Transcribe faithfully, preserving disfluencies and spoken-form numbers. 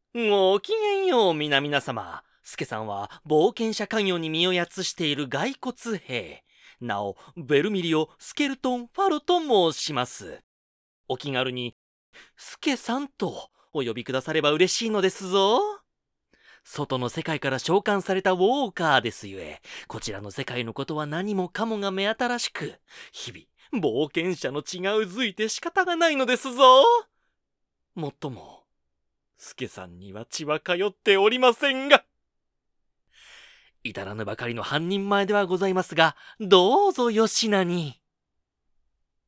ごきげんよう、皆々様。スケさんは冒険者家業に身をやつしている骸骨兵。なお、ベルミリオ・スケルトン・ファルと申します。お気軽に、スケさんとお呼びくだされば嬉しいのですぞ。外の世界から召喚されたウォーカーですゆえ、こちらの世界のことは何もかもが目新しく、日々、冒険者の血がうずいて仕方がないのですぞ。もっとも、スケさんには血は通っておりませんが。至らぬばかりの半人前ではございますが、どうぞよしなに。